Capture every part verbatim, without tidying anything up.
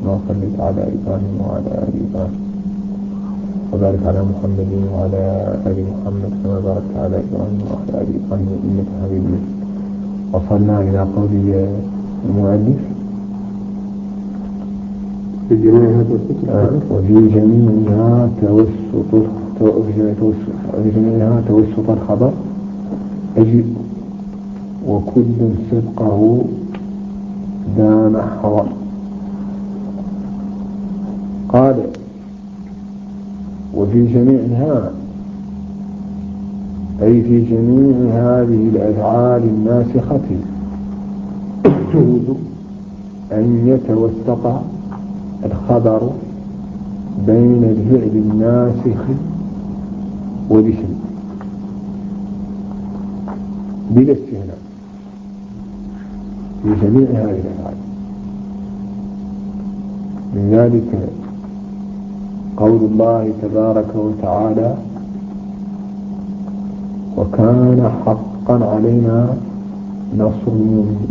كما صليت على إبراهيم وعلى آل إبراهيم وبارك على محمد وعلى آل محمد كما باركت على إبراهيم وعلى آل إبراهيم إنك حميد مجيد. وصلنا إلى قول المؤلف في جميعها توسط وفي جميعها توسط في جميعها توسط الخبر أجب وكل صدقه دام حضر. قال وفي جميعها أي في جميع هذه الأفعال الناسخة يجوز أن يتوسط الخبر بين الفعل الناسخ والاسم بلا استثناء في جميع هذه الأفعال. من ذلك قول الله تبارك وتعالى وكان حقا علينا نصر المؤمنين.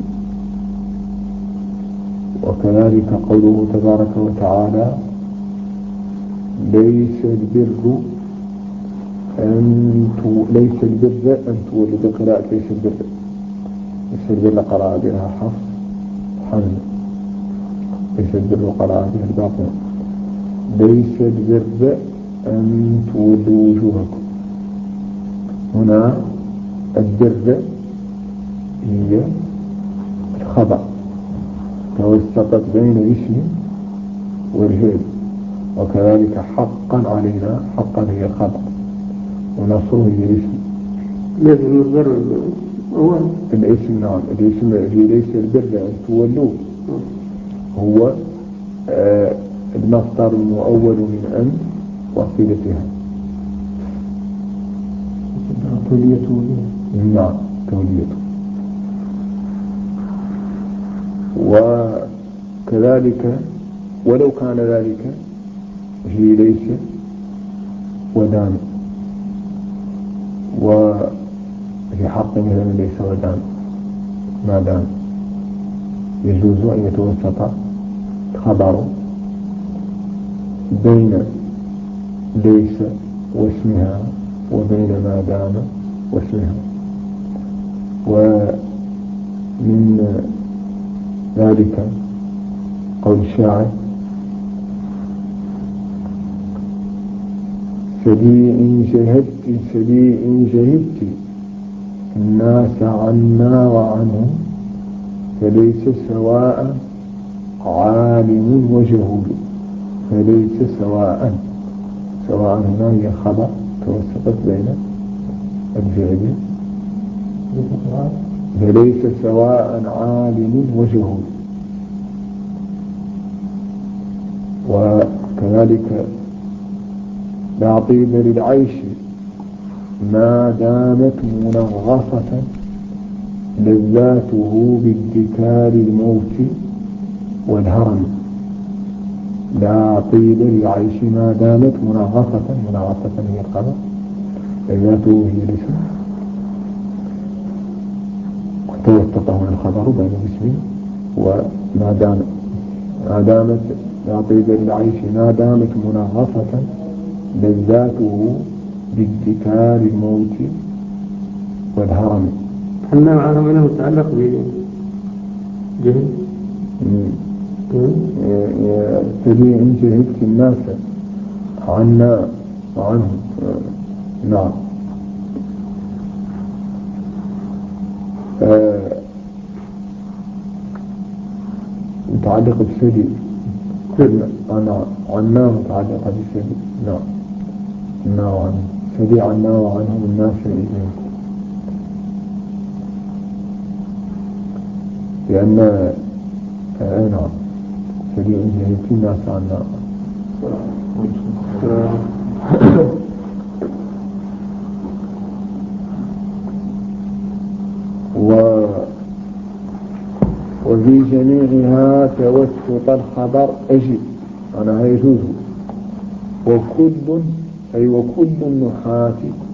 وكذلك قوله تبارك وتعالى ليس البر أن ليس البر أن تولد قراءة ليس البر ليس البر قراءة بها حفص حمد ليس البر قراءة بها الباقون ليس البر أن تولوا وجوهكم. هنا البر هي الخبر توسطت بين الاسم والفعل. وكذلك حقا علينا حقا هي الخبر ونصره هي الاسم. لازم المصدر أول الاسم نعم الاسم هي ليس البر أن تولوه هو آه المصدر المؤول من أن وصيلتها. توليته نعم توليته. وكذلك ولو كان ذلك هي ليس ودان وفي حق مثلا ليس ودان ما دام يجوز أن يتوسط الخبر بين ليس واسمها وبين ما دام واسمها. ومن ذلك قول الشاعر سبيع جهدت سبيع جهدت الناس عنا وعنه فليس سواء عالم وجهول. فليس سواء سواء هنا هي خبر توسطت بين الفعل فليس سواء عالم وجهول. وكذلك لا طيب للعيش ما دامت منغصة لذاته بادكار الموت والهرم. لا طيب للعيش ما دامت منغصة منغصة هي الخبر لذاته هي الاسم توسطه الخبر بين الاسم وما دام ما دامت لا طيب للعيش ما دامت منغصة لذاته بادكار الموت والهرم. حنا معنا منه متعلق بجهل سبيع جهدت الناس عنا وعنهم. نعم متعلق بالسبيع أنا عنا متعلق بالسبيع. نعم عنا وعنهم سبيع عنا وعنهم الناس إليهم لأن آه نعم سبيع جهدت الناس عنا. و وفي جميعها توسط الخبر أجب أنا يجوز. وكل أي وكل النحاة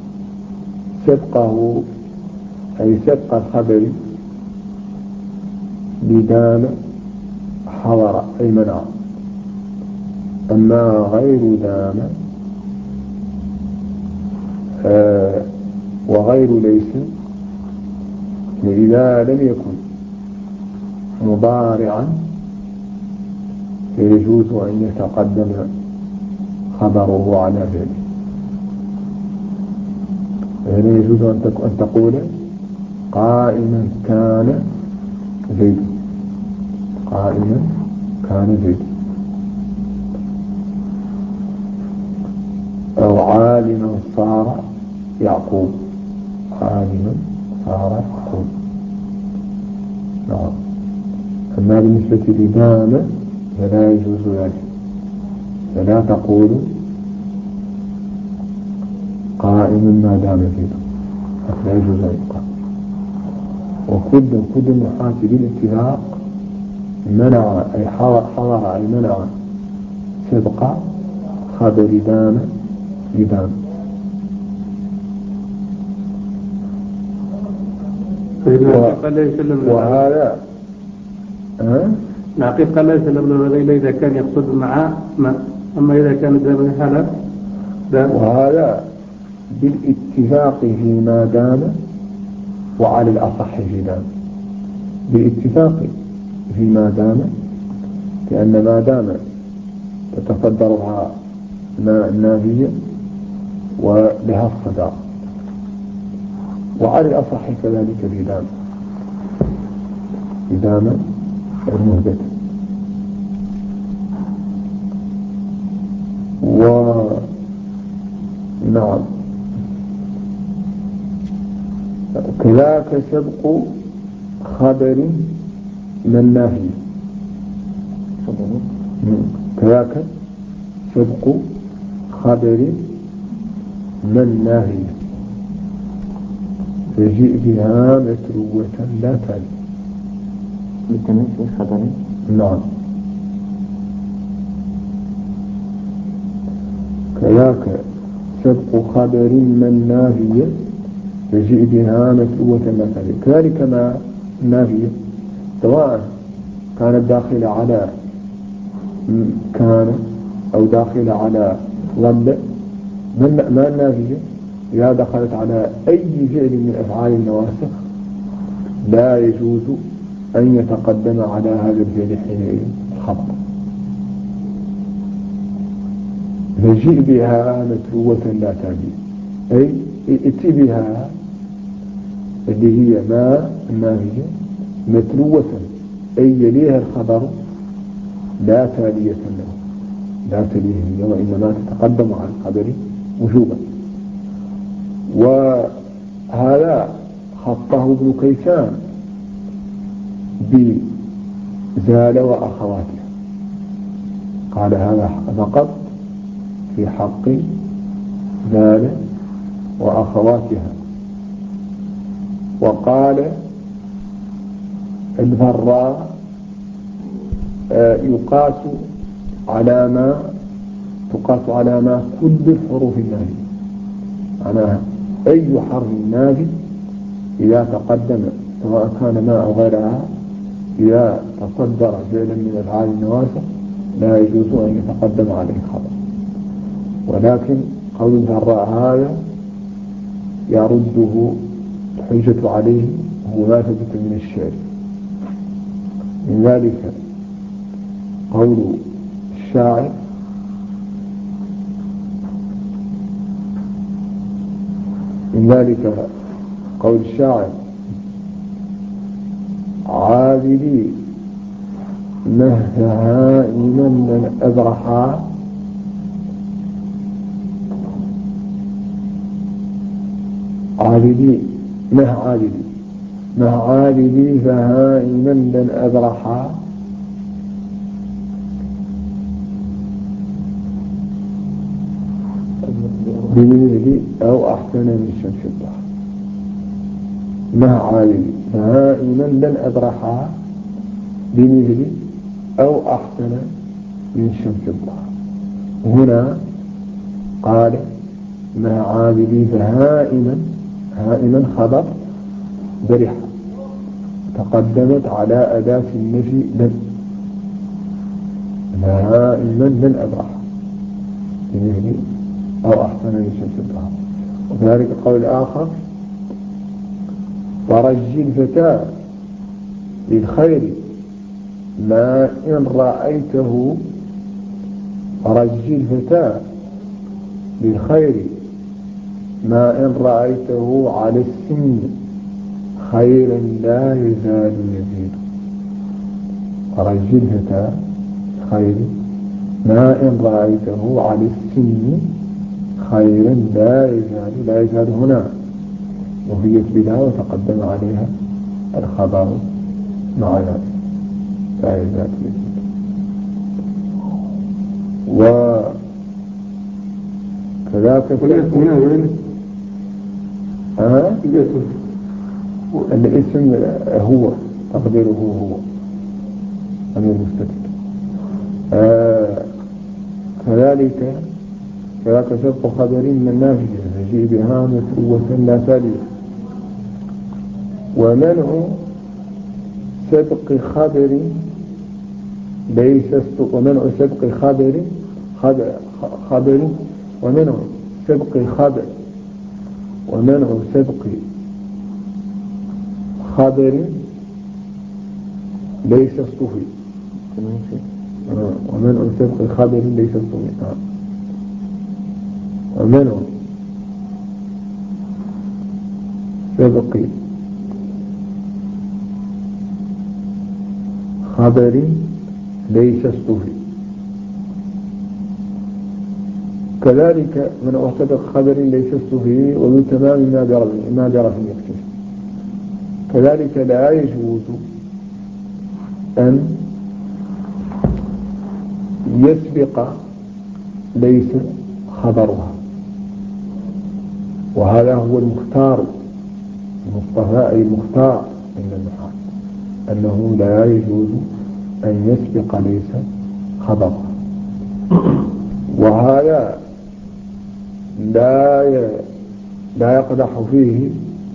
سبقه أي سبق الخبر بدام حضر أي منع أما غير دام آه وغير ليس إذا لم يكن مضارعا فيجوز أن يتقدم خبره على فعله. هنا يجوز أن تقول قائما كان زيد، قائما كان زيد، أو عالما صار يعقوب، عالما صار يعقوب. نعم. أما بالنسبة لدام فلا يجوز ذلك، فلا تقول قائما ما دام زيد، لا يجوز أن يقال. وكل كل المحاسب الاتفاق منع أي حضر أي منع سبق خبر دام بدام. وهذا العقيق قال لا يسلم له إلا إذا كان يقصد مع ما، أما إذا كان دام حالة دام. وهذا بالاتفاق فيما دام وعلى الأصح في دام. بالاتفاق فيما دام لأن ما دام تتصدرها ما النافية ولها الصدار، وعلى الأصح كذلك في دام، في دام المهبط. ونعم كذاك سبق خبر من نافية، كذاك سبق خبر من نافية فجئ بها متروة لا تالي. لتنفي خبر. نعم. كذاك سبق خبر من نافية فجئ بها متروة لا تالي. كذلك ما نافية سواء كانت داخلة على كان أو داخلة على ظل. ما النافية إذا دخلت على أي فعل من أفعال النواسخ لا يجوز أن يتقدم على هذا الفعل حينئذ خبر. فجئ بها متروة لا تالي أي ائت بها اللي هي ما النافية متروة أي يليها الخبر لا تالية له، لا تليه وإنما تتقدم على الخبر وجوبا. وهذا خطه ابن كيسان بزال وأخواتها، قال هذا فقط في حق زال وأخواتها. وقال الفراء يقاس على ما تقاس على ما كل الحروف النافية، معناها أي حرف نافي إذا تقدم سواء كان ما أو غيرها إذا تصدر فعلا من أفعال النواسخ لا يجوز أن يتقدم عليه خبر. ولكن قول الفراء هذا يرده الحجة عليه هو ما ثبت من الشعر. من ذلك قول الشاعر من ذلك قول الشاعر عاذلي مهها من أبرحا عاذلي مه عاذلي مه عاذلي فهائما لن أبرحا بمثله أو أحسن من شمس الضحى. مه عاذلي فهائما لن أبرحا بمثله أو أحسن من شمس الضحى. هنا قال ما عاذلي فهائما، هائما خبر برحة تقدمت على أداة النفي لن، دائما من أبرح بمثل أو أحسن من شمس الضحى. وكذلك قول آخر ورجي الفتاة للخير ما إن رأيته ورجي الفتاة للخير ما إن رأيته على السن خيرا لا يزال يزيد. ورجي الفتاة خير ما إن رأيته على السن خيرا لا يزال. لا يزال هنا وهي بلا وتقدم عليها الخبر مع ذلك لا يزال يزيد. وكذلك أه؟ الاسم هو تقديره هو أمير المستتر. آه كذلك كذلك سبق خبر من نافذة تجيء بهامة وثنى ثالثة. ومنع سبق خبر ليس ومنع سبق خبر خبر, خبر ومنع سبق خبر ومنع سبق خبر ليس اصطفي. ومنع سبق خبر ليس اصطفي. ومنع سبق خبر ليس اصطفي. كذلك من سبق خبر ليس اصطفي ومن تمام ما جرى في يكتشف. كذلك لا يجوز أن يسبق ليس خبرها، وهذا هو المختار المصطفى أي المختار من النحاة أنه لا يجوز أن يسبق ليس خبرها. وهذا لا لا يقدح فيه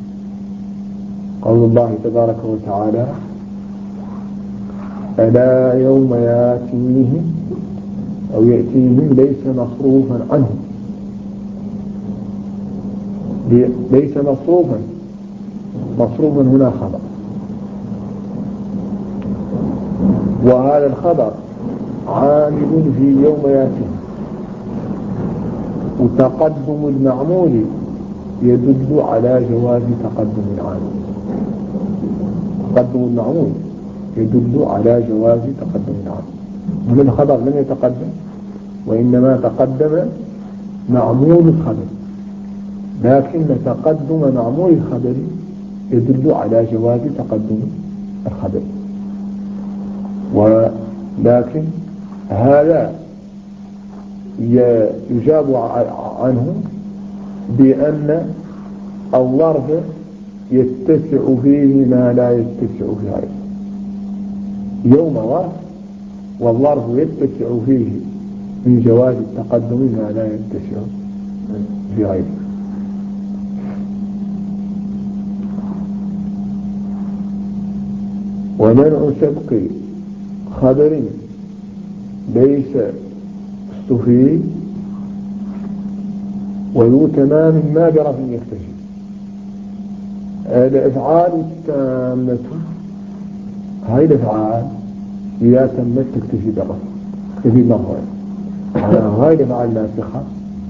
قول الله تبارك وتعالى ألا يوم ياتيهم أو يأتيهم ليس مصروفا عنه. ليس مصروفا مصروفا هنا خبر، وهذا الخبر عامل في يوم ياتيهم، وتقدم المعمول يدل على جواز تقدم العامل. تقدم المعمول يدل على جواز تقدم العامل. هنا الخبر لم يتقدم وإنما تقدم معمول الخبر، لكن تقدم معمول الخبر يدل على جواز تقدم الخبر. ولكن هذا يجاب عنه بأن الظرف يتسع فيه ما لا يتسع في غيره. يوم ظرف والظرف يتسع فيه من جواز التقدم ما لا يتسع في غيره. ومنع سبق خبر ليس استفيد وذو تمام ما برف يكتشف. الأفعال التامة هاي الأفعال إذا تمت تكتفي برف تكتفي مرفوع. هاي الأفعال الناسخة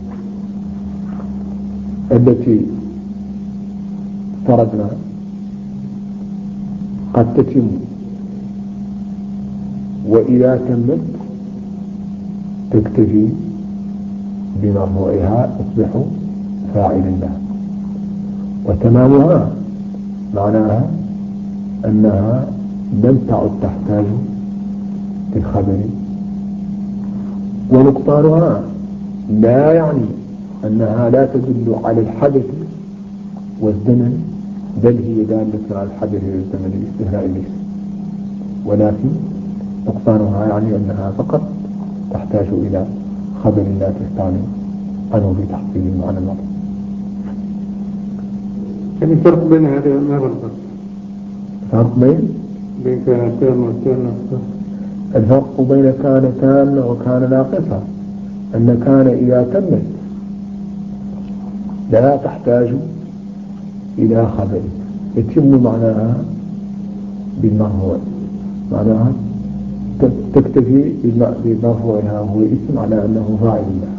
التي افترضنا قد تتم وإذا تمت تكتفي بمرفوعها تصبح فاعلا لها. وتمامها معناها أنها لم تعد تحتاج للخبر. ونقطانها لا يعني أنها لا تدل على الحدث والزمن، بل هي دالة على الحدث والزمن باستثناء الليس، ولكن نقصانها يعني أنها فقط تحتاج إلى خبر لا تستعمل عنه في تحصيل المعنى المطلوب. يعني الفرق بين هذه ما الفرق؟ فرق بين بين كانتان والتان الفرق بين كان تامة وكان ناقصة أن كان إذا تمت لا تحتاج إلى خبر، يتم معناها بالمرفوع، معناها تكتفي بمرفوعها وهو اسم على أنه فاعل الله.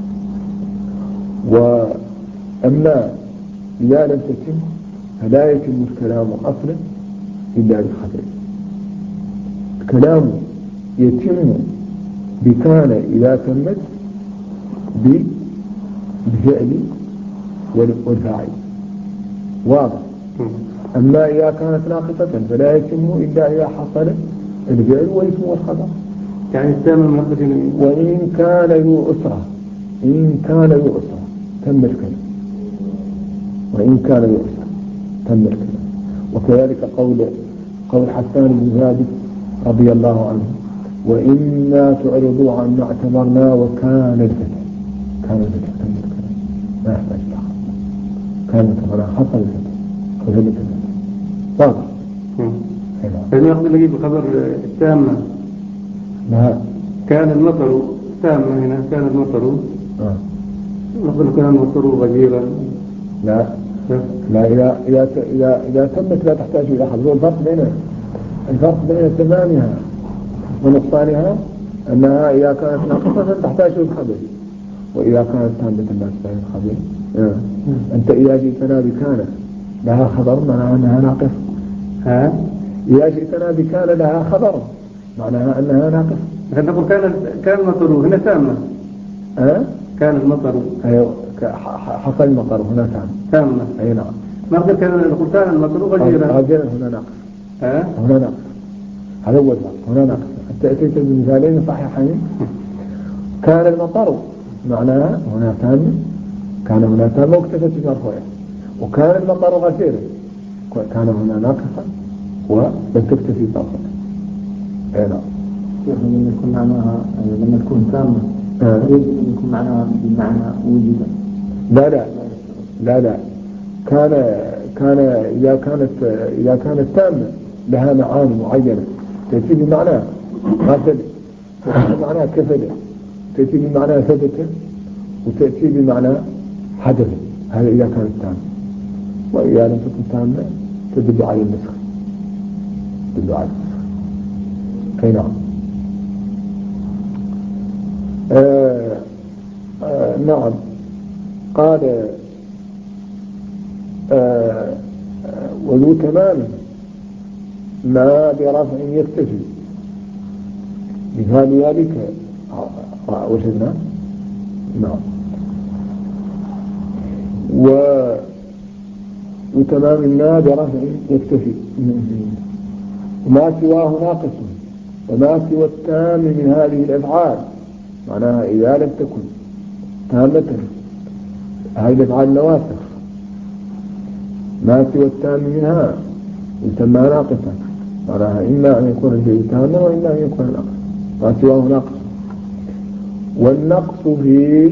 وأما إذا لم تتم فلا يتم الكلام أصلا إلا بالخبر. الكلام يتم بكان إذا تمت بفعل والفاعل واضح. أما إذا كانت ناقصة فلا يتم إلا إذا حصل الفعل والاسم والخبر. يعني التام وإن كان ذو أسرة، إن كان ذو أسرة تم الكلام، وإن كان ذو أسرة تم الكلام. وكذلك قول قول حسان بن ثابت رضي الله عنه: وإنا تعرضوا عنا اعتبرنا وكان الفتح، كان الفتح تم الكلام ما يحتاج لها، كان كمان حصل الفتح وثبت الفتح واضح. فإن يقبل نجيب الخبر التامة. لا كان المطر تامة هنا، كان المطر آه. نقول كان المطر غزيرا. لا لا إذا إذا إذا إذا تمت لا تحتاج إلى خبر. الفرق بين الفرق بين تمامها ونقصانها أنها إذا كانت ناقصة تحتاج إلى الخبر، وإذا كانت تامة لا تحتاج إلى الخبر. آه. أنت إذا جئتنا بكان لها خبر معناها أنها ناقصة. ها إذا جئتنا بكان لها خبر معناها أنها ناقصة. نقول كان كان المطر هنا تامة. ها كان المطر أيوة حصل المطر هنا تام تامة. أي نعم. نقول كان نقول كان المطر غزيرا. غزيرا هنا ناقص. ها هنا ناقص. هذا هو الفرق. هنا ناقص. أنت أتيت بمثالين صحيحين. كان المطر معناها هنا تام، كان هنا تام واكتفت بمرفوعه. وكان المطر غزيرا كان هنا ناقصا ولم تكتفي بمرفوعه. أي نعم. لما يكون معناها لما تكون تامة يجب يكون معناها بمعنى وجد. لا لا لا لا كان كان إذا كانت إذا كانت تامة لها معاني معينة تأتي بمعنى غسل، تأتي بمعنى كفل، تأتي بمعنى ثبت، وتأتي بمعنى حدث. هذا إذا كانت تامة. وإذا لم تكن تامة تدل على النسخ، تدل على النسخ. أي نعم. آه آه نعم. قال آه وذو تمام ما برفع يكتفي، مثال ذلك وجدنا. نعم. وتمام ما برفع يكتفي، وما سواه ناقص، وما سوى التام من هذه الأفعال معناها إذا لم تكن تامة هذه الأفعال نواسخ، ما سوى التام منها يسمى ناقصا معناها إما أن يكون الشيء تاما وإما أن يكون ناقصا، ما سواه ناقص. والنقص في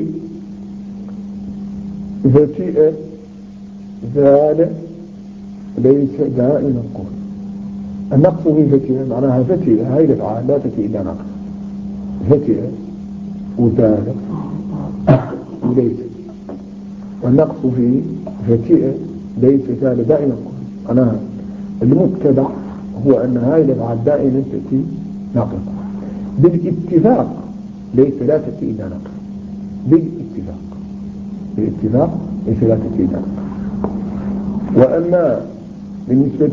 فتئة زال ليس دائما قول. النقص في فتئة معناها فتئة هذه الأفعال لا تأتي إلا ناقص، فتئة وزال وليس. والنقص في فتئة ليس زال دائما قول معناها المتبع هو أن هذه الأفعال دائما تأتي ناقصة بالاتفاق، ليس لا تأتي إلا ناقصة بالاتفاق، بالاتفاق ليس لا تأتي إلا ناقصة. وأما بالنسبة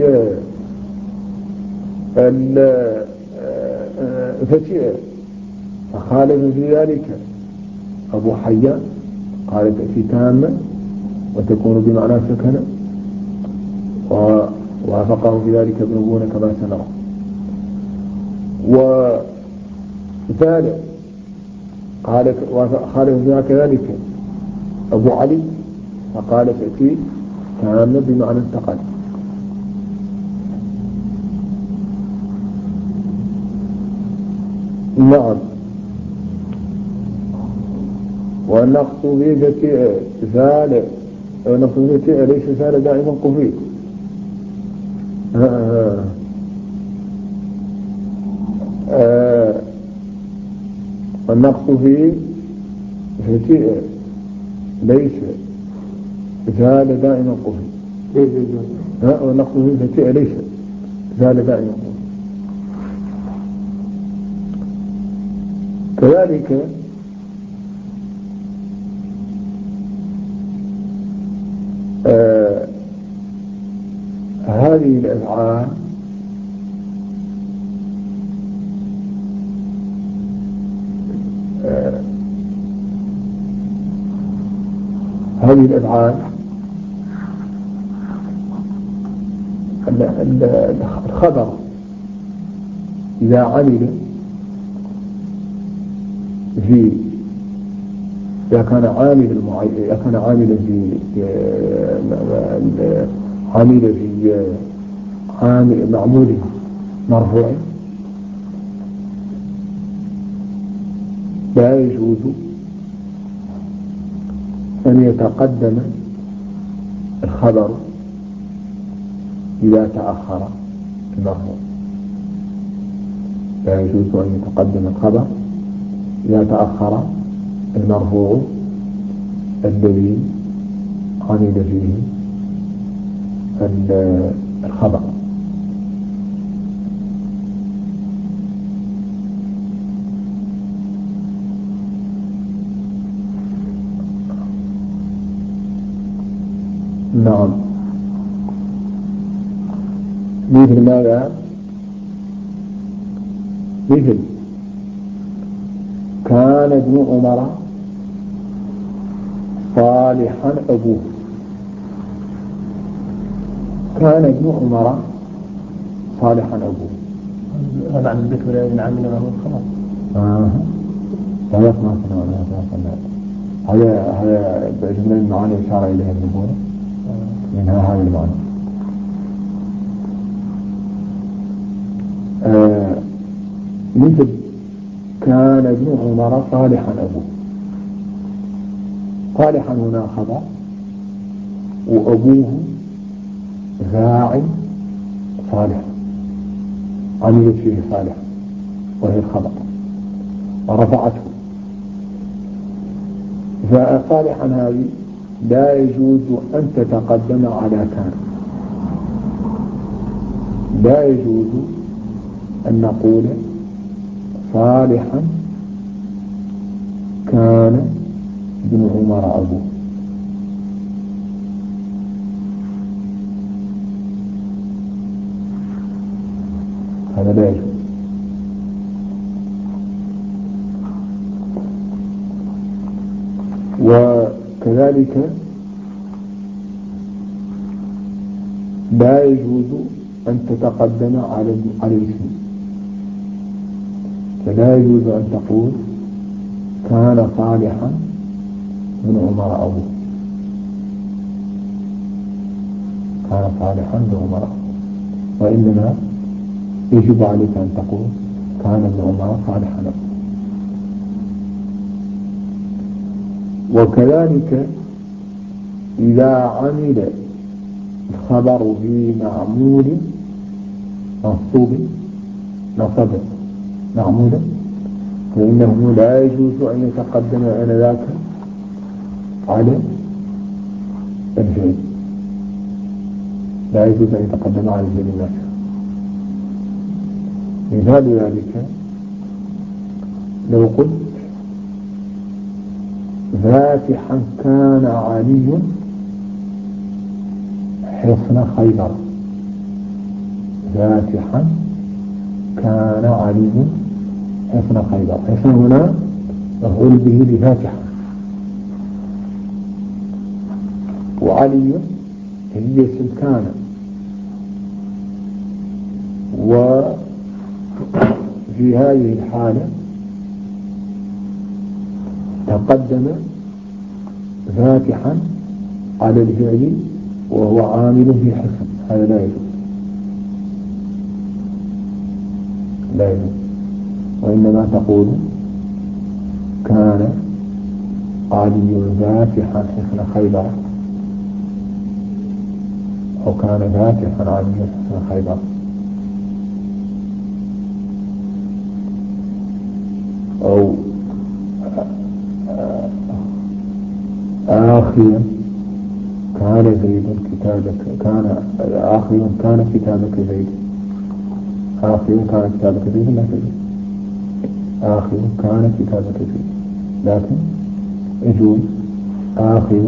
للفتئة فخالف في ذلك أبو حيان، قال تأتي تامة وتكون بمعنى سكنة، ووافقه في ذلك ابن بونة كما سنرى. وثالث قال خالف فيها كذلك أبو علي فقال تأتي تامة بمعنى انتقل. نعم. والنقص في فتئة زال، النقص في فتئة ليس زال دائما قفي. النقص في فتئ ليس زال دائما قفل. ليس زال. والنقص في فتئ ليس زال دائما قفل. كذلك آه هذه الأفعال آه هذه الأفعال الخبر إذا عمل في إذا كان عامل معين إذا كان عاملا في عامل في عامل معمول مرفوع لا يجوز أن يتقدم الخبر إذا تأخر المرفوع. لا يجوز أن يتقدم الخبر إذا تأخر المرفوع الذي عمل فيه الخبر. نعم. مثل ماذا؟ مثل كان ابن عمر صالحا أبوه. كان ابن عمر صالحا أبوه. هذا عن البيت ولا ابن عمنا له خلاص. آه. ثلاث ما سنة هذا هذا بجملة المعاني إشارة إليها النبوة منها هذا المعنى. آه. مثل كان ابن عمر صالحا أبوه. صالحا هنا خبر وأبوه ذاع صالح عملت فيه صالح وهي الخبر ورفعته. فصالحا هذه لا يجوز أن تتقدم على كان. لا يجوز أن نقول صالحا كان ابن عمر أبوه. هذا لا يجوز. وكذلك لا يجوز أن تتقدم على على الاسم. فلا يجوز أن تقول كان صالحا ابن عمر أبوه. كان صالحا ابن عمر أبوه. وإنما يجب عليك أن تقول كان ابن عمر صالحا أبوه. وكذلك إذا عمل الخبر في معمول منصوب نصب معمولا فإنه لا يجوز أن يتقدم آنذاك على الفعل. لا يجوز أن يتقدم على الفعل النافع. مثال ذلك لو قلت فاتحا كان علي حصن خيبر. فاتحا كان علي حصن خيبر. حصن هنا مفعول به لفاتحا، وعلي هي اسم كان. وفي هذه الحالة تقدم فاتحا على الفعل وهو عامل في حصن. هذا لا يجوز. لا يجوز. وإنما تقول كان علي فاتحا حصن خيبر أو كان فاتحا علي حصن خيبر. أو آخرا كان زيد كتابك كان آخرا كان كتابك زيد آخرا كان كتابك زيد لا تزيد آخرا كان كتابك زيد لكن يجوز آخرا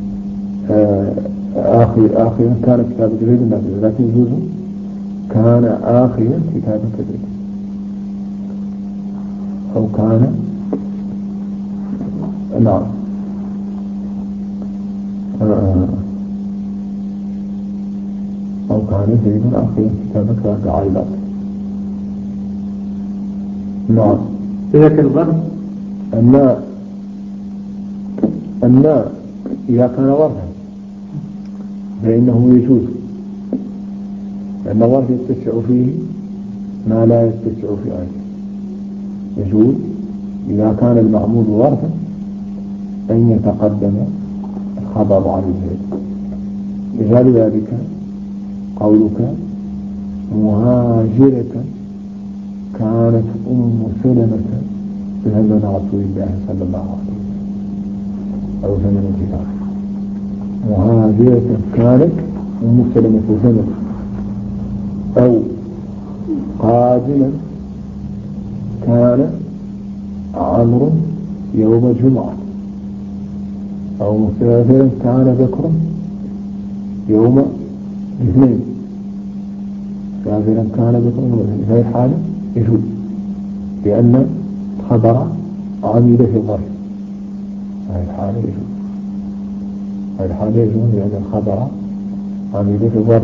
آخر آخرا كان كتابك زيد لا تزيد لكن يجوز كان آخرا كتابك زيد أو كان نعم أو كان زيد آخرا كتابك عائلات نعم. إذا كان ظرف أن أن إذا كان ظرفا فإنه يجوز لأن الظرف يتسع فيه ما لا يتسع في آية. يجوز إذا كان المعمول ظرفا أن يتقدم الخبر عن الزيد. مثال ذلك قولك مهاجرة كانت أم سلمة في زمن رسول الله صلى الله عليه وسلم أو زمن الكتاب. مهاجرة كانت أم سلمة في زمن أو قادما كان عمرو يوم الجمعة أو مسافرا كان بكر يوم الاثنين مسافرا كان بكر يوم الاثنين. في هذه الحالة يجوز لأن خبر عمل في الظرف. هذه الحالة يجوز هذه الحالة يجوز لأن الخبر عمل في الظرف.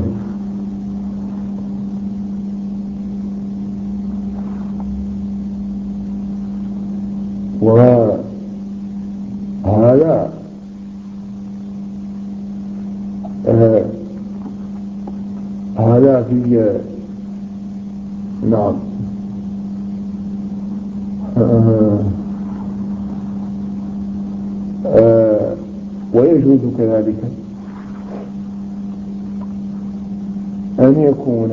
وهذا آه هذا في نعم آه آه ويجوز كذلك أن يكون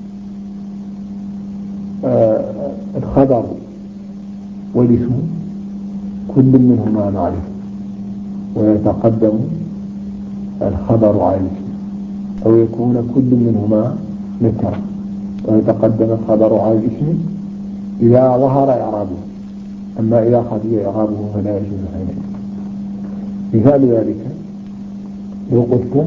آه الخبر والاسم كل منهما معرفة ويتقدم الخبر على الاسم أو يكون كل منهما نكرة ويتقدم الخبر على الاسم إذا ظهر إعرابه. أما إذا خفي إعرابه فلا يجوز حينئذ. مثال ذلك لو قلت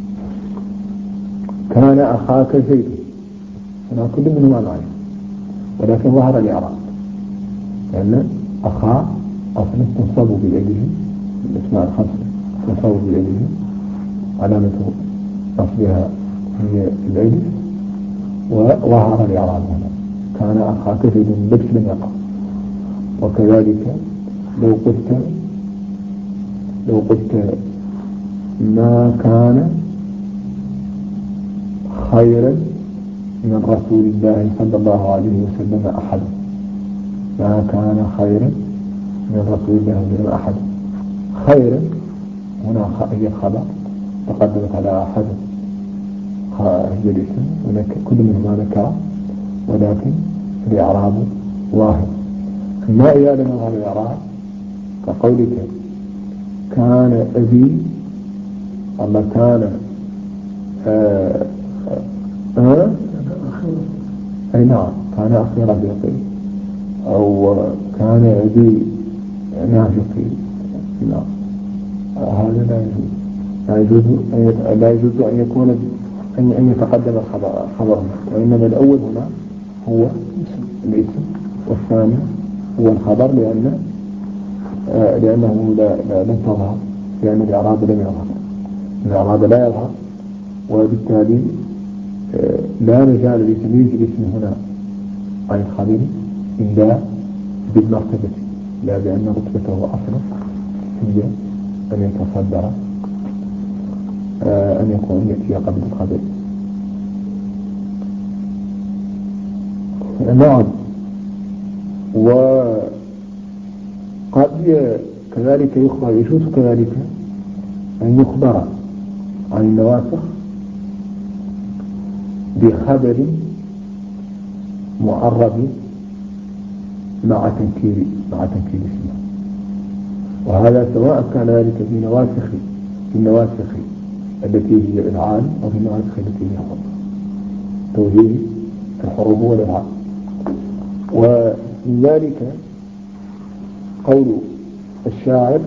كان أخاك زيد هنا كل منهما معرفة ولكن ظهر الإعراب لأن أخا أصلا تنصب بالألف الأسماء الخمسة تنصب بالألف علامة نصبها هي الألف وظهر الإعراب هنا كان أخاك زيد بس لم يقع. وكذلك لو قلت لو قلت ما كان خيرا من رسول الله صلى الله عليه وسلم أحد ما كان خيرا من رسول الله صلى الله عليه وسلم أحد. خيرا هنا هي الخبر تقدمت على أحد هي الاسم كل منهما نكرة ولكن الإعراب ظاهر. ما إذا لم يظهر الإعراب كقولك كان أبي الله كان آه آه أي نعم كان أخي رفيقي أو كان أبي نافقي لا هذا لا يجوز لا يجوز لا يجوز أن يكون أن أن يتقدم الخبر خبر وإنما الأول هنا هو الاسم والثاني هو الخبر لأن آه لأنه لا لا لم تظهر لأن الإعراب لم يظهر الإعراب لا يظهر وبالتالي آه لا مجال لتمييز الاسم هنا عن الخبر إلا بالمرتبة لا بأن رتبته أصلا هي أن يتصدر آه أن يكون يأتي قبل الخبر. نعم. وقد كذلك يخبر يجوز كذلك أن يخبر عن النواسخ بخبر معرب مع تنكير مع تنكير اسمه. وهذا سواء كان ذلك في نواسخ في النواسخ التي هي إفعال وفي النواسخ التي هي حروف توجيه الحروف والإفعال. ومن ذلك قول الشاعر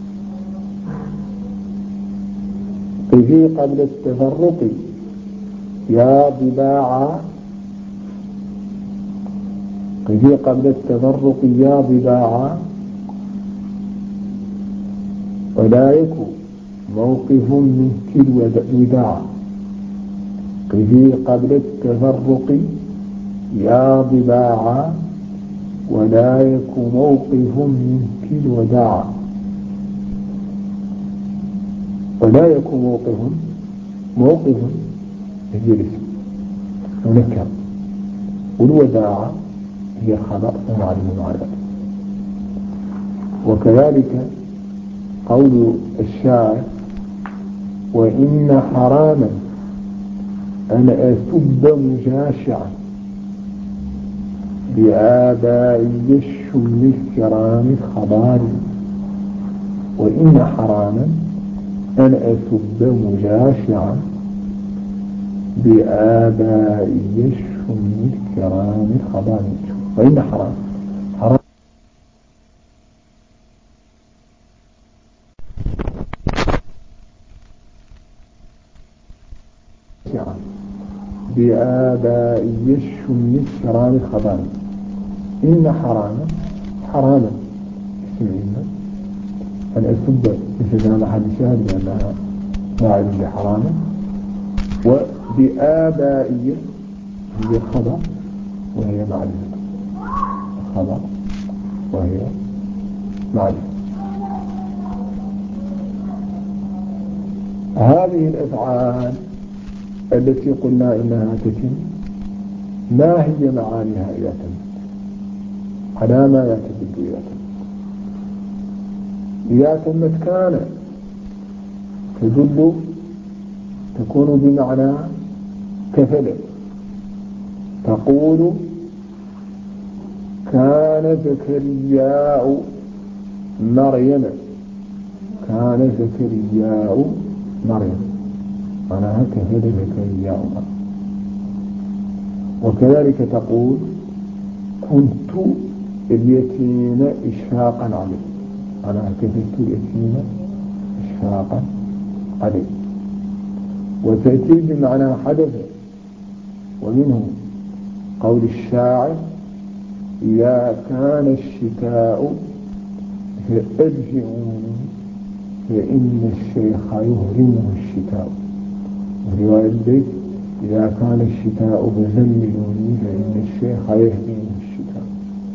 قفي قبل التفرق يا ضباعا قفي قبل التفرق يا ضباعا ولا يكن موقف منك الوداع. قفي قبل التفرق يا ضباعا ولا يكن موقف منك الوداع. ولا يكن موقف موقف هي الاسم منكر والوداع هي الخبر ومعلم المعرفة. وكذلك قول الشاعر وإن حراما أن أسب مجاشعا بآباء الشم الكرام الخبار. وإن حراما أن أسب مجاشعا بآباء الشم الكرام الخبار. وإن حرام حرام بآباء الشم الكرام الخبار. إن حراما حراما اسم إن أن أسب مثل محل شاهد لأنها فاعل لحراما. وبآبائية هي الخبر وهي معرفة الخبر وهي معرفة. هذه الأفعال التي قلنا إنها تتم ما هي معانيها إذا تمت؟ على ما يعتقد إذا تمت؟ إذا تمت كان تدل تكون بمعنى كفل. تقول كان زكرياء مريم. كان زكرياء مريم معناها كفل زكرياء مريم. وكذلك تقول كنت اليتيم إشفاقا عليه معناها كفلت اليتيم إشفاقا عليه. وتأتي بمعنى حدث. ومنه قول الشاعر إذا كان الشتاء فأدفئوني فإن الشيخ يهرمه الشتاء. ورواية البيت إذا كان الشتاء فزملوني فإن الشيخ يهرمه الشتاء.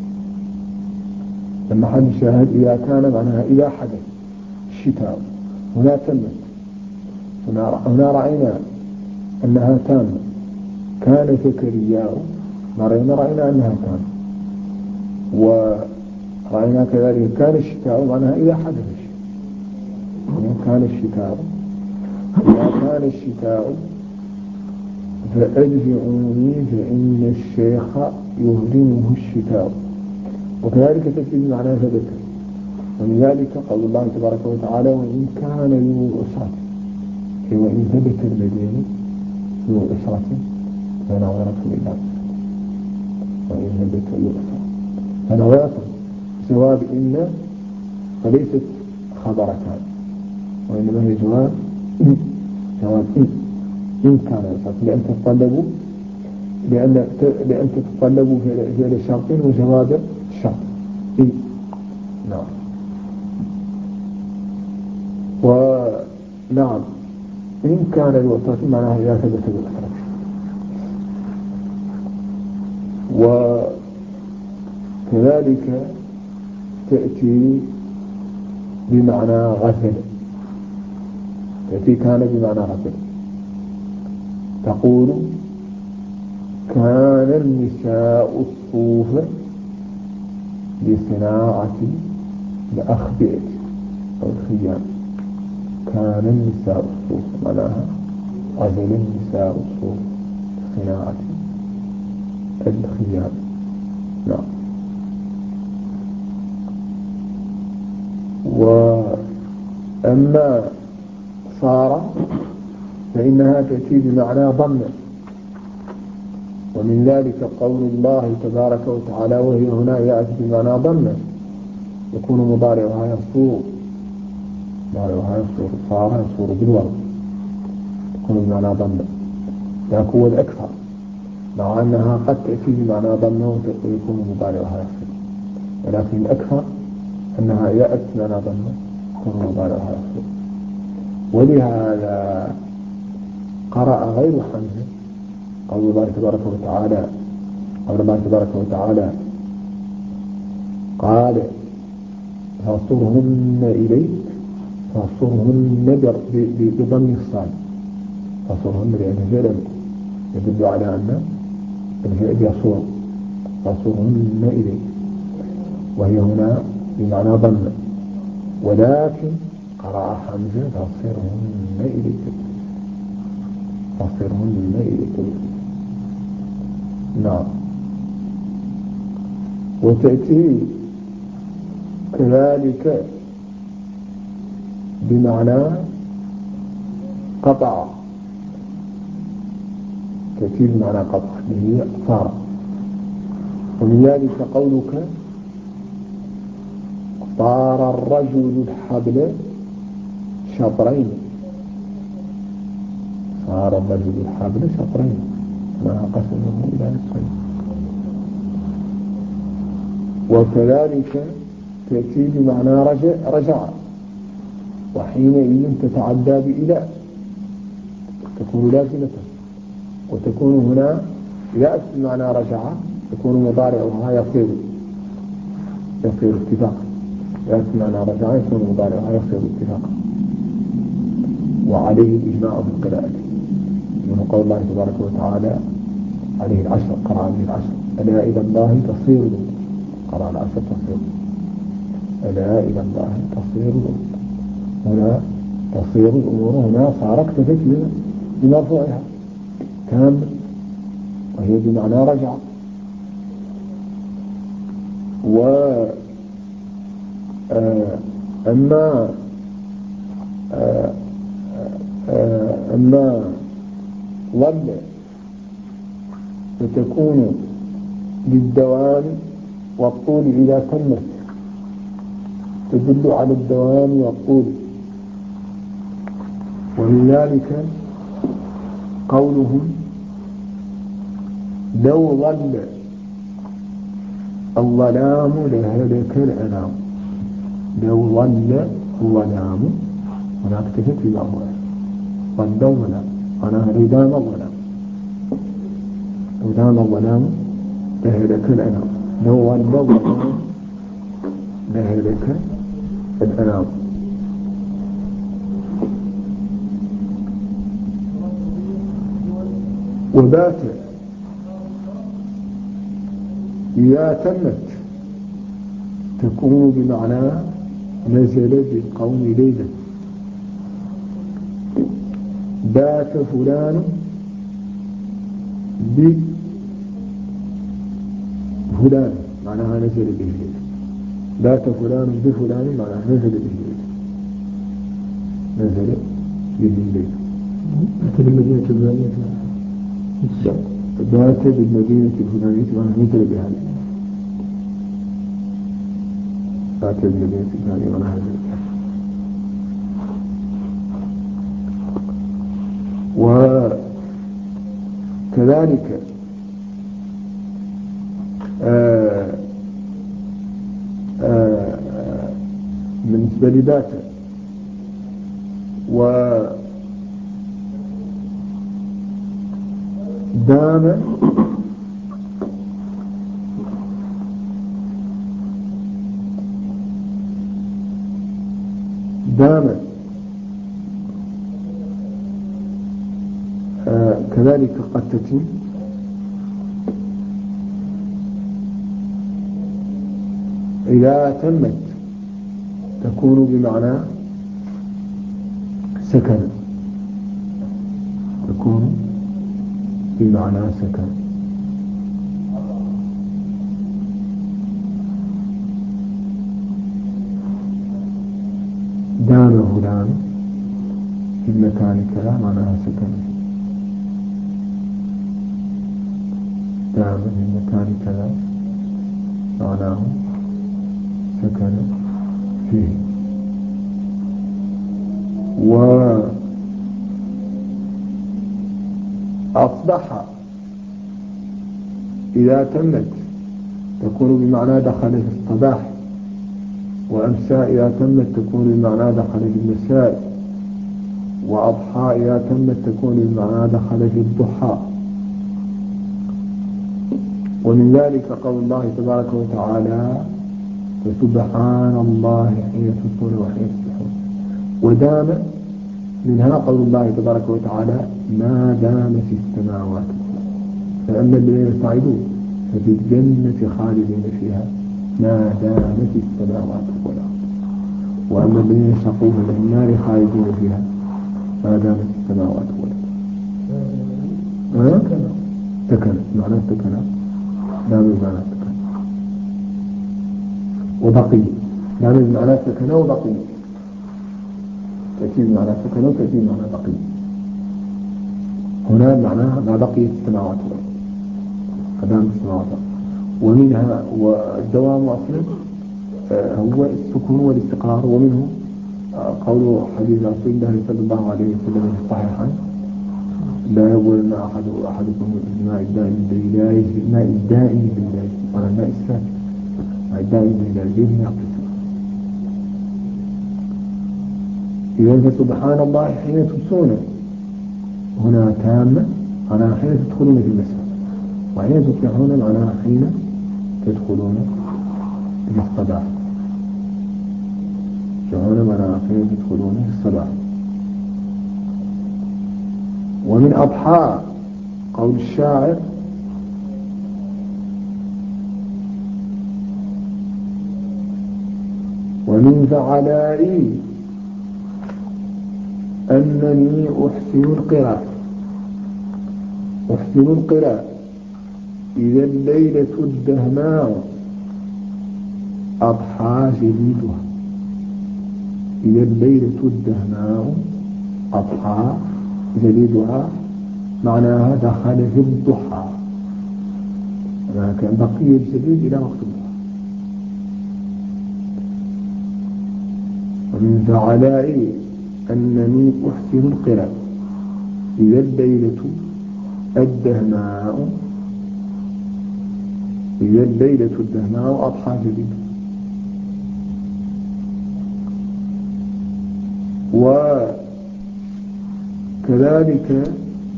لما حد شاهد إذا كان معناها إذا حدث الشتاء هنا تمت. هنا رأينا أنها تامة. كان زكرياء مريم رأينا أنها تامة. ورأينا كذلك كان الشتاء معناها إذا حدث الشيء. كان الشتاء إذا كان الشتاء فأدفعوني فإن الشيخ يهرمه الشتاء. وكذلك تكتب معناها فذكر. ومن ذلك قول الله تبارك وتعالى وإن كان ذو أسرة وإن ثبت المدين ذو أسرة فنظرة إلى وإن ثبت ذو أسرة فنظرة جواب إن فليست خبرتان وإنما هي جواب إن. جواب إن إن كان أسرة لأن تتطلبوا لأن لأن تتطلبوا فعل شرط وجواب شرط إن. نعم. ونعم إن كان الوسط معناها إذا ثبت بالأسرة. وكذلك تأتي بمعنى غسل. تأتي كان بمعنى غسل. تقول كان النساء الصوف لصناعة الأخبئة أو الخيام. كان النساء الصوف معناها غزل النساء الصوف صناعة الخيام. نعم. وأما صار فإنها تأتي بمعنى ضم، ومن ذلك قول الله تبارك وتعالى وهي هنا يأتي بمعنى ضم يكون مضارعها يصور، مضارعها يصور، صار يصور بالواو يكون بمعنى ضم، لكن هو الأكثر مع أنها قد تأتي بمعنى ضم ويكون مضارعها يصور، ولكن الأكثر أنها يأتي بمعنى ضم يكون مضارعها يصور. ولهذا قرأ غير حمزة قول الله تبارك وتعالى قول الله تبارك وتعالى قال فاصرهن إليك، فاصرهن بضم الصاد، فاصرهن لأن فعل يدل على أن الفعل يصور، فاصرهن إليك، وهي هنا بمعنى ضم، ولكن قرأ حمزة فاصرهن إليك، فاصرهن إليك. نعم. وتأتي كذلك بمعنى قطع، تأتي بمعنى قطع اللي هي صار. ومن ذلك قولك صار الرجل الحبل شطرين، صار الرجل الحبل شطرين ما قسمه إلى نصفين. وكذلك تأتي بمعنى رجع, رجع وحينئذ تتعدى بإلى تكون لازمة، وتكون هنا إذا بمعنى رجع تكون مضارعها يصير يصير اتفاقا، إذا بمعنى رجع يكون مضارعها يصير اتفاقا. وعليه الإجماع في القراءة من قول الله تبارك وتعالى عليه العشر، قرأ عليه العشر ألا إلى الله تصير، قرأ العشر تصير، ألا إلى الله تصير. هنا تصير الأمور هنا صارت اكتفت بمرفوعها كامل وهي بمعنى رجع. و أما أما ظل فتكون للدوام والطول إذا تمت، تدل على الدوام والطول. ومن ذلك قولهم لو ظل الظلام لهلك الأنام، لو ظل الظلام هناك تفت في بعضها ظل الظلام أنا ردام الظلام، ردام الظلام لهلك الأنام، لو ظل الظلام لهلك الأنام. وبات إذا تمت تكون بمعنى نزل بالقوم ليلا، بات فلان بفلان معناها نزل به ليلا، بات فلان بفلان معناها نزل به ليلا، نزل به ليلا. بات بالمدينة الفلانية بات بالمدينة الفلانية معناها نزل بها ليلا، بات بالمدينة الفلانية معناها نزل بها. وكذلك آآ آآ بالنسبة لبات ودام دام كذلك قد تتم إذا تمت تكون بمعنى سكن، تكون بمعنى سكن. دام فلان في المكان كذا معناها سكن دام في المكان كذا معناه سكن فيه. وأصبح إذا تمت تكون بمعنى دخل في الصباح، وأمسى إذا تمت تكون بمعنى دخل في المساء، وأضحى إذا تمت تكون بمعنى دخل في الضحى. ومن ذلك قول الله تبارك وتعالى فسبحان الله حين تمسون وحين تصبحون. ودام منها قول الله تبارك وتعالى ما دامت السماوات، فأما الذين يصعدون ففي الجنة خالدين فيها ما دامت السماوات والأرض، وأما الذين يشقون في النار خالدين فيها ما دامت السماوات والأرض. سكنت معنى سكنت دام معنى سكنت وبقي دام معنى سكنت وبقي، تأكيد معنى سكنت وتأكيد معنى بقي. هنا معناها ما بقيت السماوات والأرض قدام السماوات. ومنها والدوام أصلا هو السكون والاستقرار. ومنه قول حديث رسول الله صلى الله عليه وسلم في الصحيحين لا يبولن أحد أحدكم الماء الدائم بالله الماء الدائم بالله ولا الماء الساكن الماء الدائم بالله جيبني أقسم. إذا فسبحان الله حين تمسون هنا تامة معناها حين تدخلون في المساء، وحين تصبحون معناها حين تدخلون في الصباح. تدخلون معناها حين تدخلون في الصباح. ومن أضحى قول الشاعر ومن فعلائي أنني أحسن القراء أحسن القراء إذا الليلة الدهماء أضحى جديدها. إذا الليلة الدهماء أضحى جديدها معناها دخل في الضحى، كان بقي الجديد إلى وقت الضحى. ومن فعلائي أنني أحسن القراء إذا الليلة الدهماء إذا الليلة الدهماء أضحى جديد. وكذلك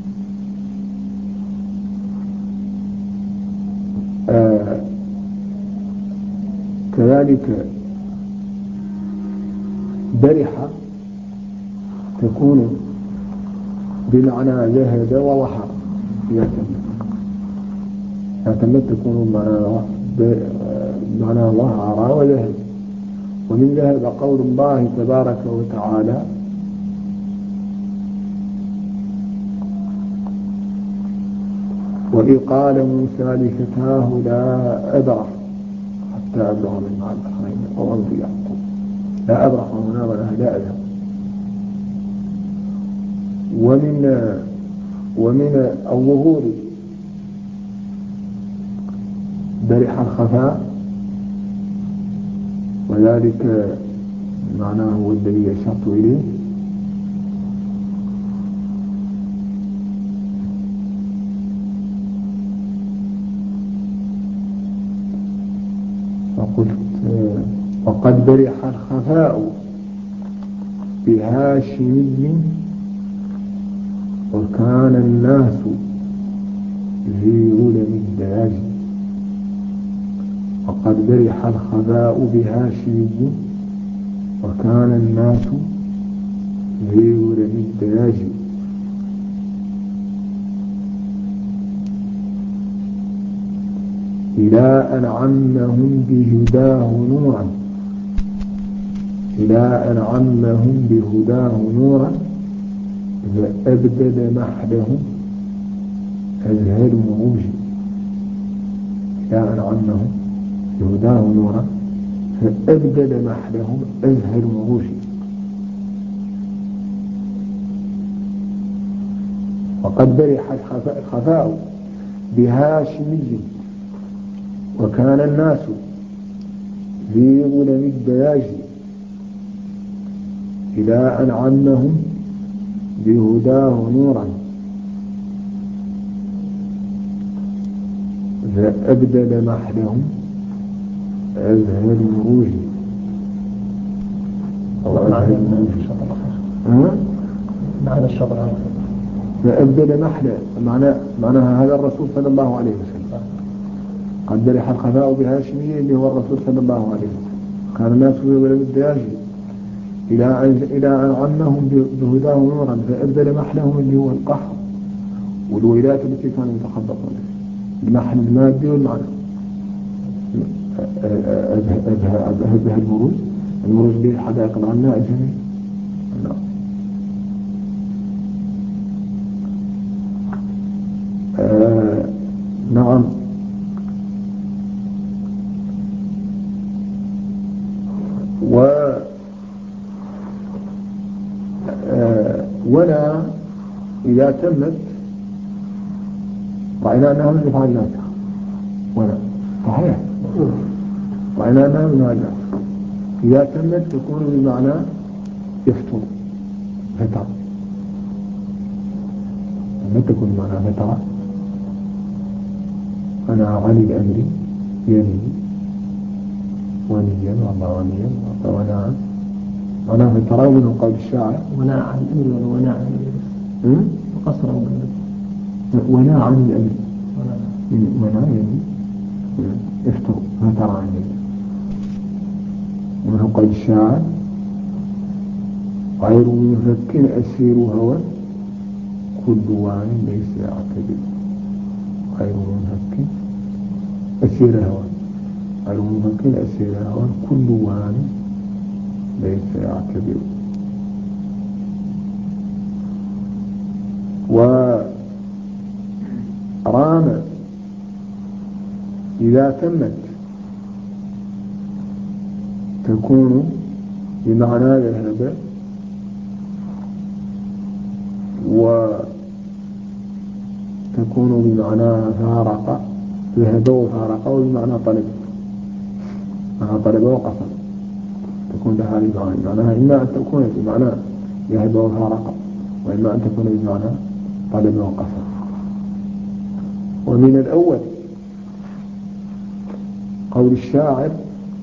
آه كذلك برح تكون بمعنى ذهب وظهر إذا تمت إذا تمت تكون بمعنى ظهر وذهب. ومن ذهب قول الله تبارك وتعالى وإذ قال موسى لفتاه لا أبرح حتى أبلغ من مع البحرين أو أمضي يعقوب. لا أبرح هنا ولا لا أذهب. ومن ومن الظهور برح الخفاء، وذلك معناه هو الذي يشرت إليه. فقلت وقد برح الخفاء بهاشمي وكان الناس في ظلم الداج. وقد برح الخفاء بهاشمي وكان الناس في ظلم الداج. إلى أن عمهم بهداه نورا إلى أن عمهم بهداه نورا فأبدل محدهم أزهر مروجي. إلى أن عمهم بهداه نورا فأبدل محدهم أزهر مروجي. وقد برح الخفاء بهاشمي وكان الناس في ظلم الدياجي إلى أن عمهم بهداه نورا فأبدل محلهم أزهى المروج أو أزهى المروج معنى الشطر فأبدل محله معنى معناها هذا الرسول صلى الله عليه وسلم قد برح الخفاء بهاشمية اللي هو الرسول صلى الله عليه وسلم كان الناس في ولد الدياجي إلى أن إلى أن عمهم بهداه نورا فأبدل محلهم اللي هو القهر والويلات التي كانوا يتخبطون المحل المادي والمعنى أذهب المروج المروج به حدائق الغناء الجميل آه نعم و آه ولا إذا تمت رأينا أنها من يفعل ناسخ ولا صحيح رأينا أنها من يفعل ناسخ إذا تمت تكون بمعنى يفتر فتر لما تكون بمعنى فتر أنا عن الأمر يلي ونيا والله ونيا ونعم أنا فترى من قول الشاعر وناع عن الأمر وناع عن الأمر وقصر وناع عن الأمر وناع يعني افتر فترى عن الأمر ومن قول الشاعر غير مفك أسير هوى كل وعي ليس يعتبر غير مفك أسير هوى غير مفك أسير هوى كل وعي ليس يعتبر ورام إذا تمت تكون بمعنى ذهب وتكون بمعنى فارق ذهب وفارق وبمعنى طلب معنى طلب وقصد تكون لها المعنى معناها إما أن تكون بمعنى ذهب وفارق وإما أن تكون بمعنى طلب وقصد. ومن الأول قول الشاعر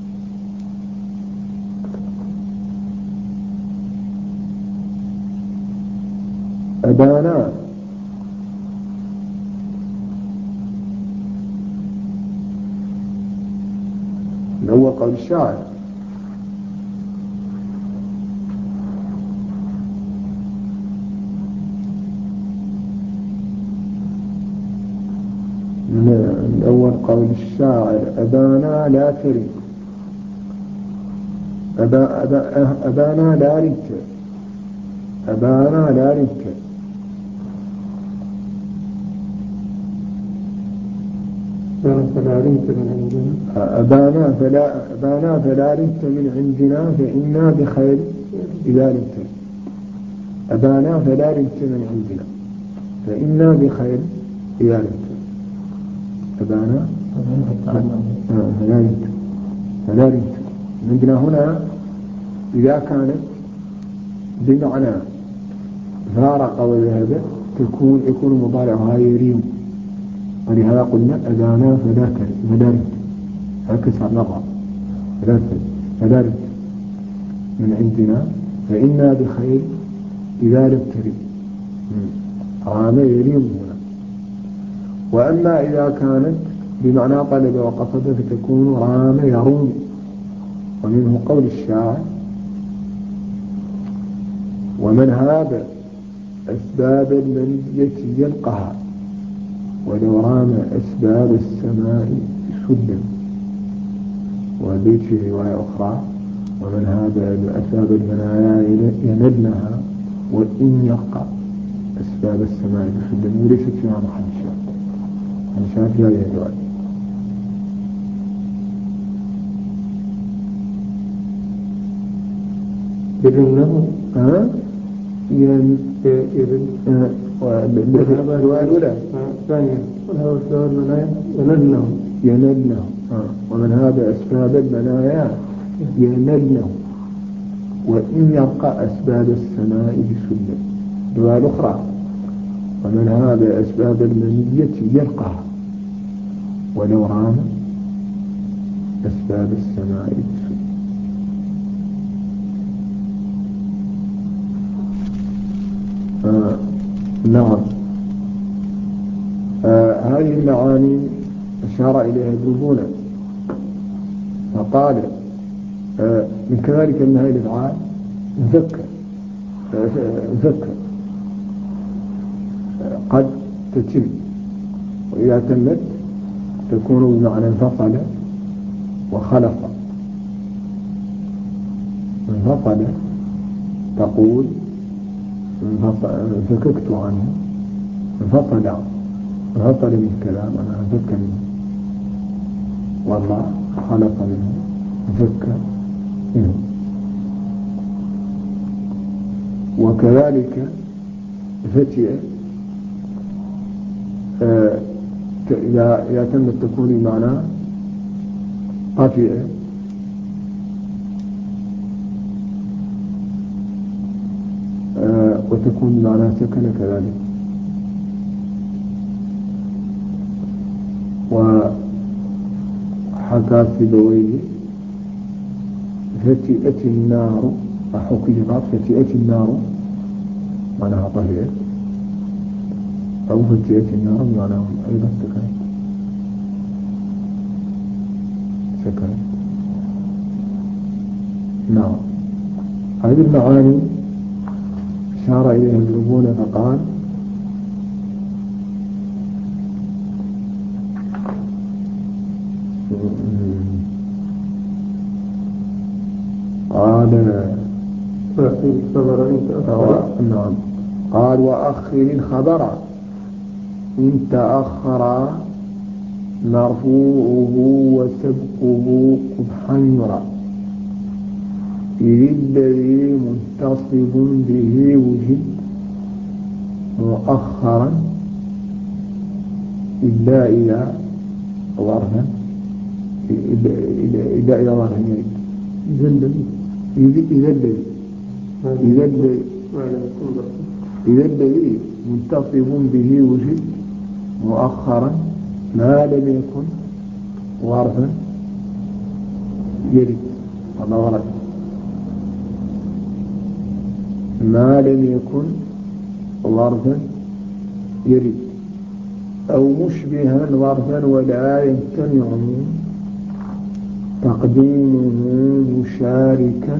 أبانا الأول قول الشاعر من الأول قول الشاعر أبانا لا تري أبا أبا أبانا لا ريت أبانا لا ريت فلا ريت من عندنا أبانا فلا أبانا فلا ريت من عندنا فإنا بخير إذا ريت أبانا فلا ريت من عندنا فإنا بخير إذا ريت أبانا فلا ريت فلا ريت عندنا هنا إذا كانت بمعنى فارق وذهب تكون يكون مضارعها يريم ولهذا قلنا أبانا فلا ريت هكذا نضع فلا ريت من عندنا فإنا بخير إذا لم تريد رام يريم هنا. وأما إذا كانت بمعنى طلب وقصد فتكون رام يروم. ومنه قول الشاعر ومن هاب أسباب المنية يلقها ولو رام أسباب السماء سلم. وبيت في رواية أخرى ومن هاب أسباب المنايا ينلنها وإن يلقى أسباب السماء سلم. وليست فيها محل شاهد محل شاهد لا يدعي. بدونه ها؟ ين يبن والرواية الأولى ثانية والهوى أسباب المنايا ينلنه ينلنه ومن هذا أسباب المنايا ينلنه وإن يبقى أسباب السماء بسلم. الرواية الأخرى ومن هذا أسباب المنية يلقاها ولو رام أسباب السماء بسلم. آه نعم. آه هذه المعاني أشار إليها ابن فقال آه من كذلك أن هذه الأفعال مذكر مذكر آه قد تتم وإذا تمت تكون بمعنى انفصل وخلص. انفصل تقول فككت عنه، انفصل انفصل من الكلام أنا أفك منه، والله خلق منه فك منه. وكذلك فتئ آه إذا إذا تم التكون معناه طفئ آه وتكون معناه سكن كذلك. وحكى سيبويه فتئت النار أحقيقات فتئت النار معناها طفئت أو فتئت النار معناها أيضا سكنت سكنت. نعم. هذه المعاني أشار إليها ابن فقال قال نعم قال وأخر الخبر إن تأخر مرفوعه وسبقه قبحا يرى إذ الذي متصف به وجد مؤخرا إلا إلى ظرفا إلا إلى ظرفا يريد إذا الذي إذا الذي إذا الذي متصف به وجد مؤخرا ما لم يكن ظرفا يريد. هذا غلط. ما لم يكن ظرفا يريد أو مشبها ظرفا ولا يمتنع تقديمه مشاركا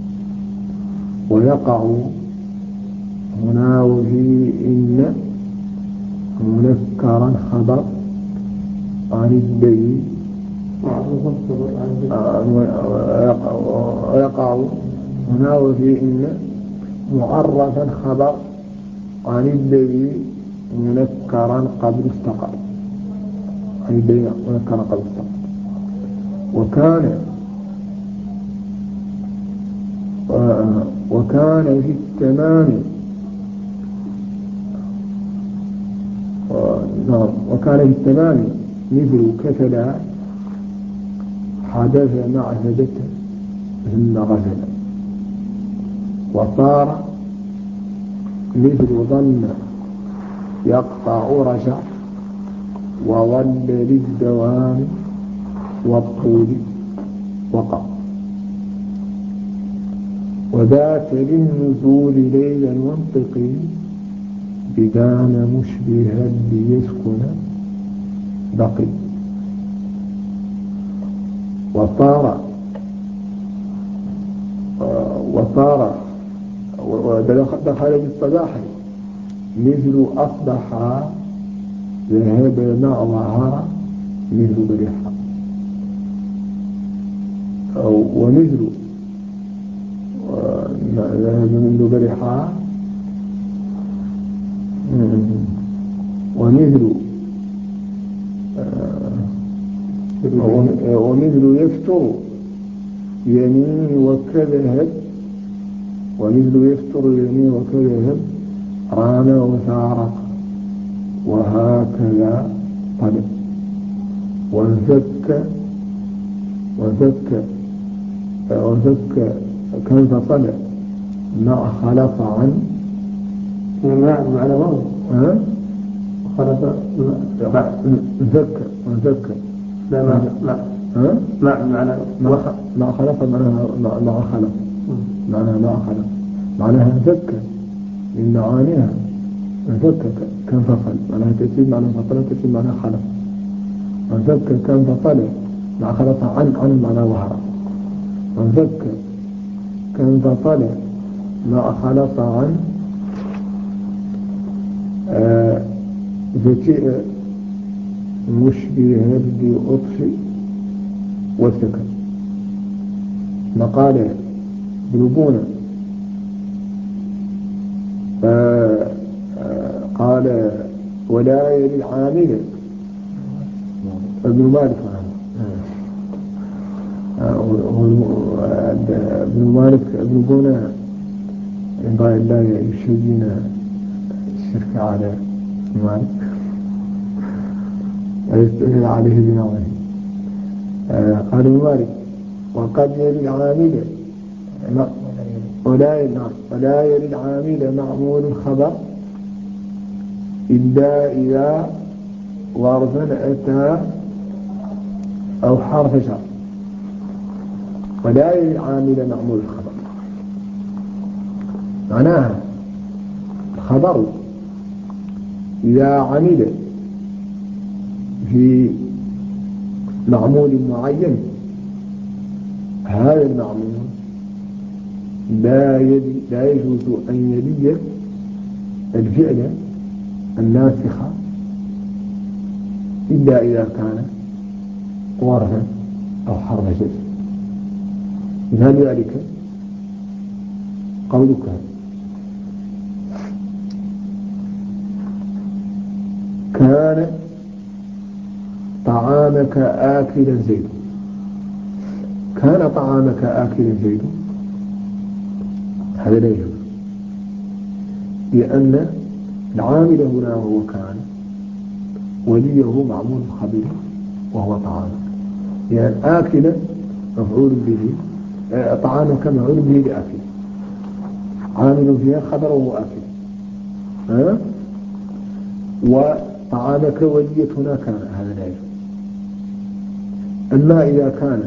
ويقع هنا وفي إن منكرا خبر عن الدليل ويقع هنا وفي إن معرفا خبر عن الدليل منكرا قبل استقر عن الدليل منكرا قبل استقر. وكان وكان في التمام نعم وكان في التمام مثل كسل حدث معهدة ثم غسل. وصار مثل ظن يقطع رشا وظل للدوام والطول وقع. وذات للنزول ليلا وانطقي بدان مشبها ليسكن بقي. وصار وصار ودخل بالصباح مثل أصبح ذهب مع ظهر مثل بريحة ومثل ذهب مثل بريحة ومثل ومثل يفتر يمين وكذهب ومثل يفتر يمين وكذهب ران وفارق وهكذا طلب وانفك وانفك وانفك كيف طلب ما خلف عن ما معنى واو ها خلف ما انفك وانفك لا ما ما ها ما معنى ما خلف معناها ما خلف معناها ما خلف معناها انفك من معانيها انفك كانفصل معناها تأتي معناها فصل تأتي معناها خلف انفك كانفصل مع خلف عن عن معناها وهرب انفك كانفصل مع خلف عن ذاتي مشبه لأطفئ والسكن مقالة بلبونة آه آه قال ولا يلي العامل ابن مالك ابن مالك ابن بونا ينبغي الله يشجينا الشرك على مالك ويستهل عليه بنوعه آه قال ابن مالك وقد يلي العامل ولا يلي ولا يلي العامل معمول الخبر إلا إذا ورثا أتى أو حرف شر ولا يلي العامل معمول الخبر معناها الخبر إذا عمل في معمول معين هذا المعمول لا يلي لا يجوز أن يلي الفعل الناسخة إلا إذا كان ورثا أو حرف شر مثال ذلك قولك كان طعامك آكلا زيد كان طعامك آكلا زيد هذا لا يجوز لأن العامل هنا وهو كان وليه معمول خبر وهو طعامك لأن آكلا مفعول به طعامك مفعول به لآكل عامل فيها خبر وهو آكل ها وطعامك ولية هنا كان هذا لا يجوز أما إذا كان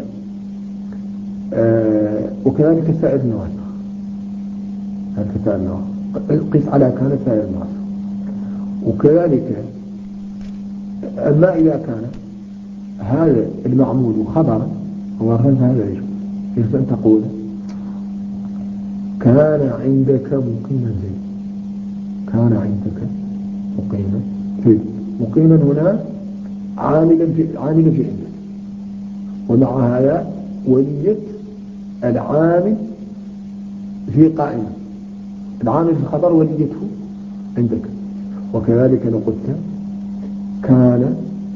آه وكذلك سائر النواسخ هذا سائر النواسخ قيس على كان سائر النواسخ وكذلك أما إذا كان هذا المعمول خبرا ورثا هذا يجوز يجوز أن تقول كان عندك مقيما زيد كان عندك مقيما زيد مقيما هنا عاملا في عاملا في عندك ومع هذا ولية العامل في قائمة العامل في الخبر وليته عندك وكذلك لو قلت كان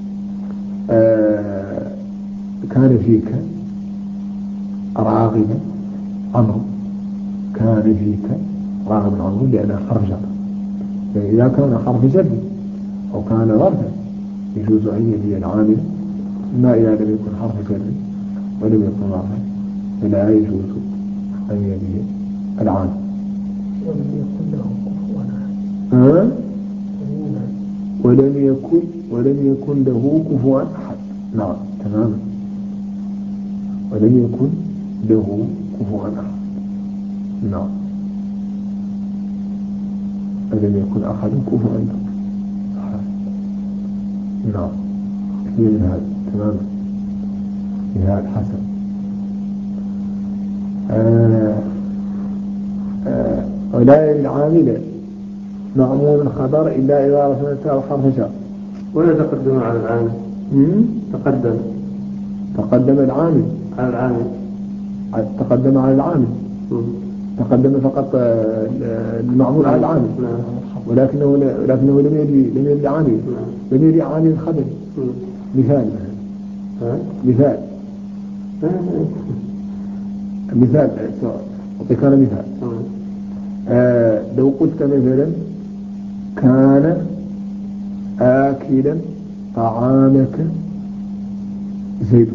آه كان فيك راغبا عمرو كان فيك راغبا عمرو لأنها حرف جر فإذا كان حرف جر أو كان ظرفا يجوز أن يلي العامل ما إذا لم يكن حرف جر ولم يكن ظرفا فلا يجوز أن يلي العامل ولم يكن له كفوا أحد ولم يكن ولم يكن له كفوا أحد نعم تماما ولم يكن له كفوا أحد نعم ولم يكن أحد كفوا أحد نعم من هذا تماما مثال حسن آه آه ولا يلي العامل معمول الخبر إلا إذا رفعت أو حرف شر ولا تقدم على العامل تقدم تقدم العامل على العامل تقدم على العامل مم. تقدم فقط المعمول على العامل ولكنه لكنه لم يلي لم يلي عامل لم يلي عامل الخبر مثال مثال مثال أعطيك أنا مثال آه لو قلت مثلا كان آكلا طعامك زيد.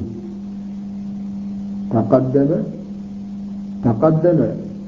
تقدم تقدم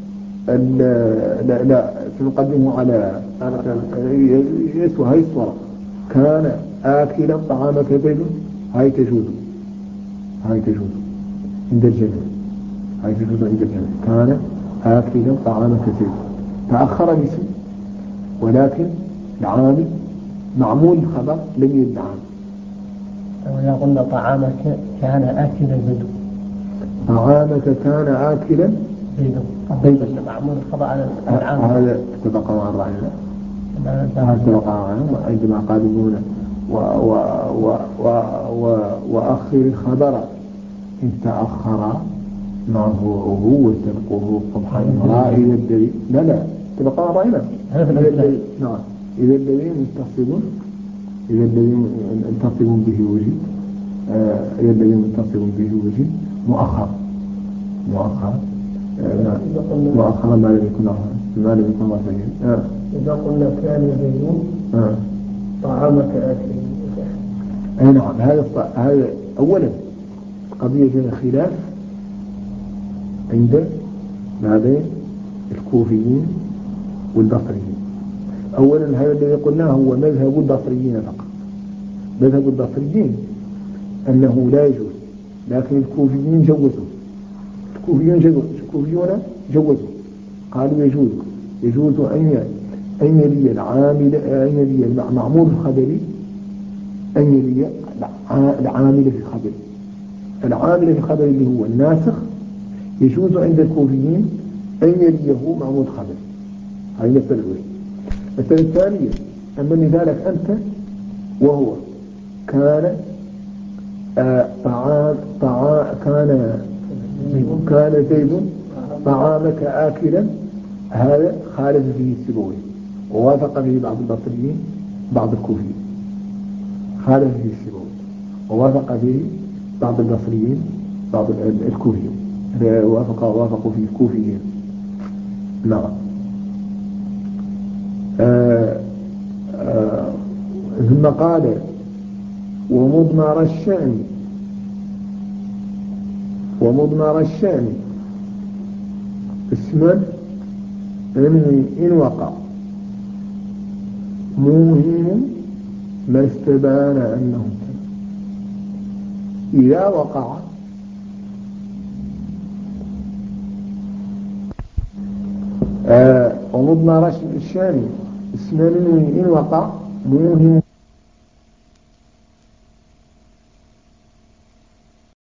لا لا تقدمه على يسوى هاي الصورة كان آكلا طعامك زيد، هاي تجوز هاي تجوز عند الجميع، هاي تجوز عند الجميع. كان آكلا طعامك زيد، تأخر الاسم ولكن العامل معمول الخبر لم يرد عامل. وإذا قلنا طعامك كان آكلا زيد، طعامك كان آكلا زيد زيد معمول الخبر على العامل. هذا اتفق مع الرعية، هذا اتفق معهم عندما قالوا و و و و و وأخر الخبر إن تأخر مرفوعه وسبقه قبحا رائي والدليل لا لا اتفق مع الرعية. نعم إذا الذي متصل إذا الذي متصل به وجد آه إذا الذي متصل به وجد مؤخر مؤخر آه مؤخر ما لم يكن ما لم يكن رفعه. آه. إذا قلنا كان زيدون آه. طعامك آكل. أي نعم. هذا هذا أولا قضية خلاف عند ما بين الكوفيين والبصريين. أولا هذا الذي قلناه هو مذهب البصريين فقط. مذهب البصريين أنه لا يجوز، لكن الكوفيين جوزوا. الكوفيون جوزوا الكوفيون جوزوا قالوا يجوز يجوز أن أن يلي العامل أن يلي المعمول الخبري أن يلي العامل في الخبر. العامل في الخبر اللي هو الناسخ يجوز عند الكوفيين أن يليه معمول خبر. هذه المسألة الأولى. المسألة الثانية أما مثالك أنت وهو كان آه طعام طعام كان كان زيد طعامك آكلا، هذا خالف فيه السبوي ووافق فيه بعض البصريين بعض الكوفيين. خالف فيه السبوي ووافق فيه بعض البصريين بعض الكوفيين. وافق وافقوا فيه الكوفيين. نعم. آه آه ثم قال ومضمر الشأن ومضمر الشأن اسما انوي إن وقع موهم ما استبان أنه إذا وقع آه ومضمر الشأن اسما انوي إن وقع موهم